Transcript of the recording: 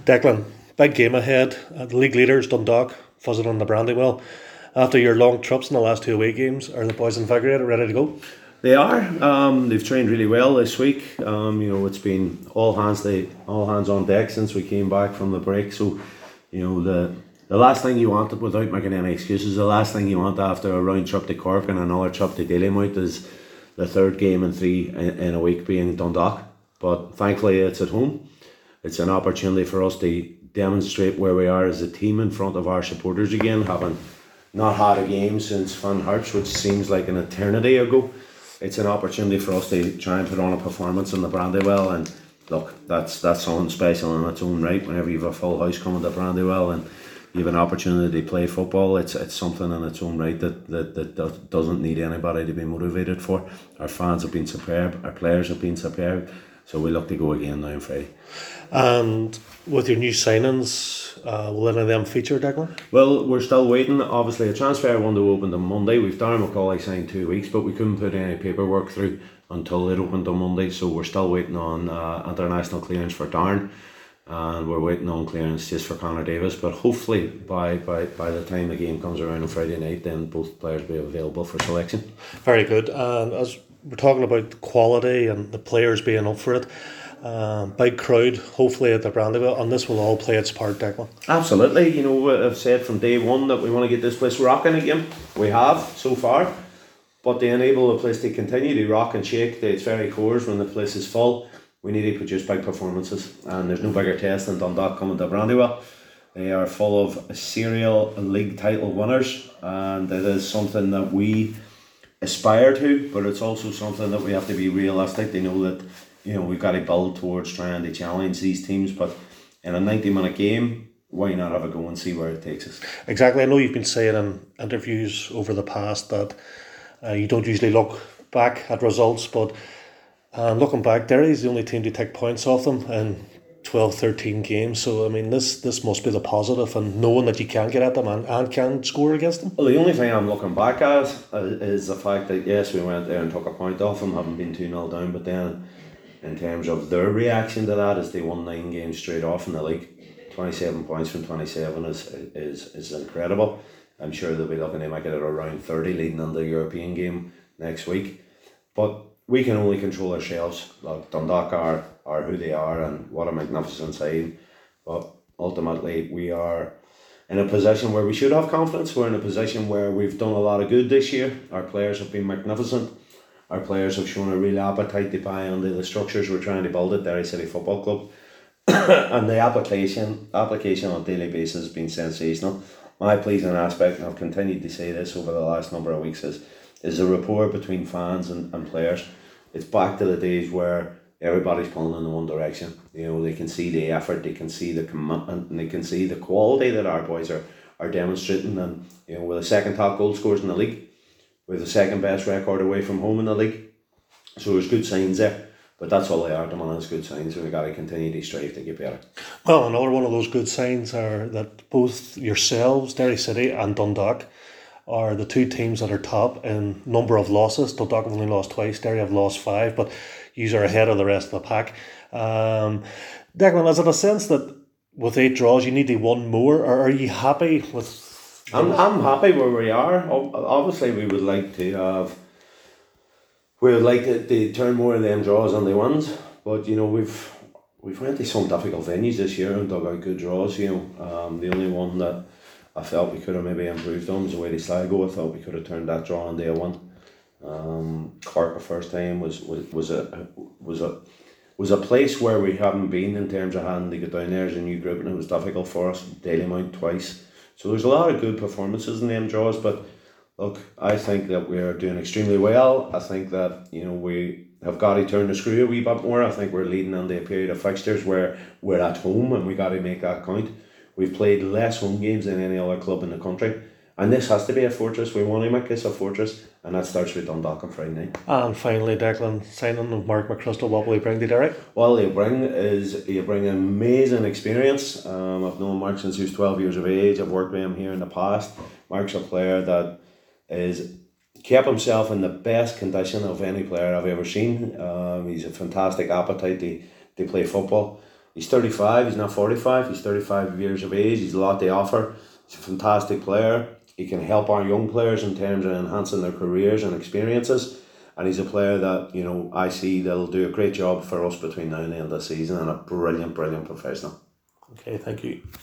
Declan, big game ahead. The league leaders, Dundalk, fuzzing on the Brandywell. After your long trips in the last two away games, are the boys invigorated, ready to go? They are. They've trained really well this week. It's been all hands on deck since we came back from the break. So, the last thing you wanted, without making any excuses, the last thing you want after a round trip to Cork and another trip to Dalymount is the third game in three in a week being Dundalk. But thankfully, it's at home. It's an opportunity for us to demonstrate where we are as a team in front of our supporters again, having not had a game since Van Hertz, which seems like an eternity ago. It's an opportunity for us to try and put on a performance in the Brandywell, and look, that's something special in its own right. Whenever you have a full house coming to Brandywell and you have an opportunity to play football, it's something in its own right that doesn't need anybody to be motivated for. Our fans have been superb, our players have been superb, so we look to go again now on Friday. And with your new signings, will any of them feature, Declan? Well, we're still waiting. Obviously, a transfer window opened on Monday. We've Darren McCauley signed 2 weeks, but we couldn't put any paperwork through until it opened on Monday. So we're still waiting on international clearance for Darren, and we're waiting on clearance just for Connor Davis. But hopefully, by the time the game comes around on Friday night, then both players will be available for selection. Very good. And as we're talking about the quality and the players being up for it, big crowd, hopefully at the Brandywell, and this will all play its part, Declan. Absolutely. I've said from day one that we want to get this place rocking again. We have so far, but to enable the place to continue to rock and shake to its very cores when the place is full, we need to produce big performances, and there's no bigger test than Dundalk coming to Brandywell. They are full of serial league title winners, and it is something that we aspire to, but it's also something that we have to be realistic. They know that we've got to build towards trying to challenge these teams, but in a 90-minute game, why not have a go and see where it takes us? Exactly. I know you've been saying in interviews over the past that you don't usually look back at results, but looking back, Derry's the only team to take points off them in 12, 13 games. So, I mean, this must be the positive, and knowing that you can get at them and can score against them. Well, the only thing I'm looking back at is the fact that, yes, we went there and took a point off them, having been 2-0 down, but then in terms of their reaction to that, is they won 9 games straight off in the league. 27 points from 27 is incredible. I'm sure they'll be looking to make it at around 30 leading into the European game next week. But we can only control ourselves. Like Dundalk are who they are, and what a magnificent side. But ultimately, we are in a position where we should have confidence. We're in a position where we've done a lot of good this year. Our players have been magnificent. Our players have shown a real appetite to buy into the structures we're trying to build at Derry City Football Club. And the application on a daily basis has been sensational. My pleasing aspect, and I've continued to say this over the last number of weeks, is the rapport between fans and players. It's back to the days where everybody's pulling in the one direction. They can see the effort, they can see the commitment, and they can see the quality that our boys are demonstrating. And we're the second top goal scorers in the league. We're the second best record away from home in the league. So there's good signs there. But that's all they are, the man, is good signs, and we've got to continue to strive to get better. Well, another one of those good signs are that both yourselves, Derry City and Dundalk, are the two teams that are top in number of losses. Dundalk have only lost twice, Derry have lost 5, but you are ahead of the rest of the pack. Declan, is it a sense that with 8 draws you need to win more, or are you happy with... I'm happy where we are. Obviously, we would like to have... We would like to turn more of them draws on the wins, but we've went to some difficult venues this year and dug out good draws. The only one that I felt we could have maybe improved on was away to Sligo. I thought we could have turned that draw on day 1. Cork the first time was a place where we haven't been in terms of having to get down there as a new group, and it was difficult for us. Dalymount twice, so there's a lot of good performances in them draws, but. Look, I think that we're doing extremely well. I think that we have got to turn the screw a wee bit more. I think we're leading into a period of fixtures where we're at home and we got to make that count. We've played less home games than any other club in the country, and this has to be a fortress. We want to make this a fortress, and that starts with Dundalk on Friday night. And finally, Declan, signing of Mark McChrystal, what will he bring to Derry? Well, he'll bring amazing experience. I've known Mark since he was 12 years of age. I've worked with him here in the past. Mark's a player that is kept himself in the best condition of any player I've ever seen. He's a fantastic appetite to play football. He's 35, he's not 45, he's 35 years of age, he's a lot to offer. He's a fantastic player. He can help our young players in terms of enhancing their careers and experiences. And he's a player that, you know, I see that'll do a great job for us between now and the end of the season, and a brilliant, brilliant professional. Okay, thank you.